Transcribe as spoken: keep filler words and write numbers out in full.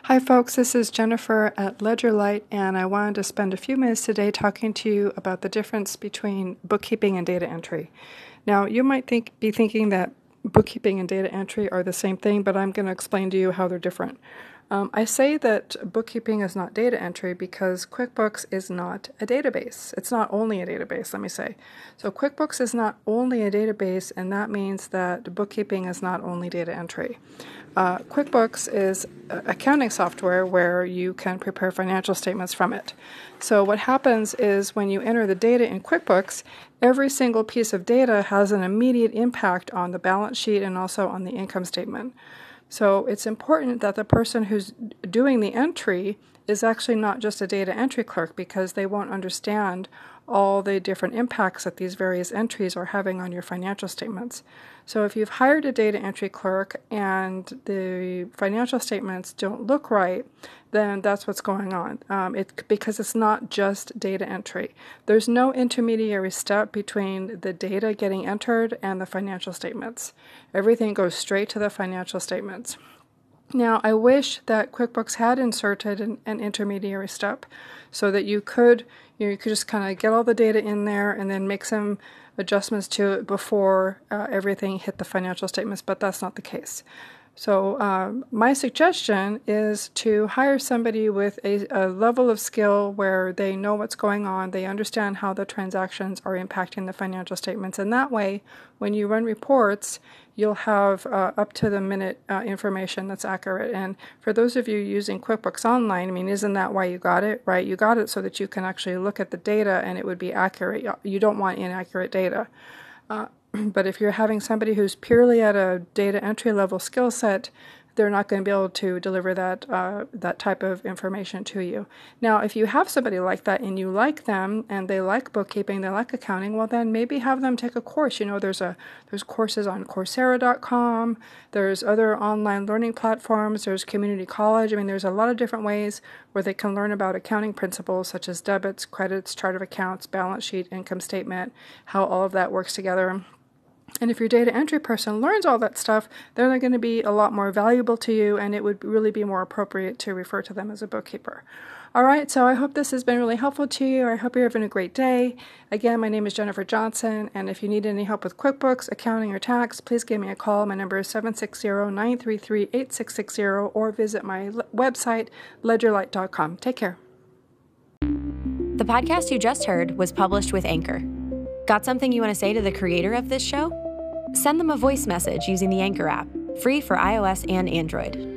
Hi folks, this is Jennifer at LedgerLight, and I wanted to spend a few minutes today talking to you about the difference between bookkeeping and data entry. Now, you might think be thinking that bookkeeping and data entry are the same thing, but I'm going to explain to you how they're different. Um, I say that bookkeeping is not data entry because QuickBooks is not a database. It's not only a database, let me say. So QuickBooks is not only a database, and that means that bookkeeping is not only data entry. Uh, QuickBooks is accounting software where you can prepare financial statements from it. So what happens is when you enter the data in QuickBooks, every single piece of data has an immediate impact on the balance sheet and also on the income statement. So it's important that the person who's doing the entry is actually not just a data entry clerk, because they won't understand all the different impacts that these various entries are having on your financial statements. So if you've hired a data entry clerk and the financial statements don't look right, then that's what's going on. Um, it, because it's not just data entry. There's no intermediary step between the data getting entered and the financial statements. Everything goes straight to the financial statements. Now, I wish that QuickBooks had inserted an, an intermediary step so that you could, you know, you could just kind of get all the data in there and then make some adjustments to it before uh, everything hit the financial statements, but that's not the case. So um, my suggestion is to hire somebody with a, a level of skill where they know what's going on, they understand how the transactions are impacting the financial statements, and that way, when you run reports, you'll have uh, up-to-the-minute uh, information that's accurate. And for those of you using QuickBooks Online, I mean, isn't that why you got it, right? You got it so that you can actually look at the data and it would be accurate. You don't want inaccurate data. Uh, But if you're having somebody who's purely at a data entry level skill set, they're not going to be able to deliver that uh, that type of information to you. Now, if you have somebody like that and you like them and they like bookkeeping, they like accounting, well then maybe have them take a course. You know, there's a there's courses on Coursera dot com. There's other online learning platforms. There's community college. I mean, there's a lot of different ways where they can learn about accounting principles such as debits, credits, chart of accounts, balance sheet, income statement, how all of that works together. And if your data entry person learns all that stuff, then they're going to be a lot more valuable to you, and it would really be more appropriate to refer to them as a bookkeeper. All right, so I hope this has been really helpful to you. I hope you're having a great day. Again, my name is Jennifer Johnson, and if you need any help with QuickBooks, accounting, or tax, please give me a call. My number is seven six zero, nine three three, eight six six zero, or visit my website, ledger light dot com. Take care. The podcast you just heard was published with Anchor. Got something you want to say to the creator of this show? Send them a voice message using the Anchor app, free for iOS and Android.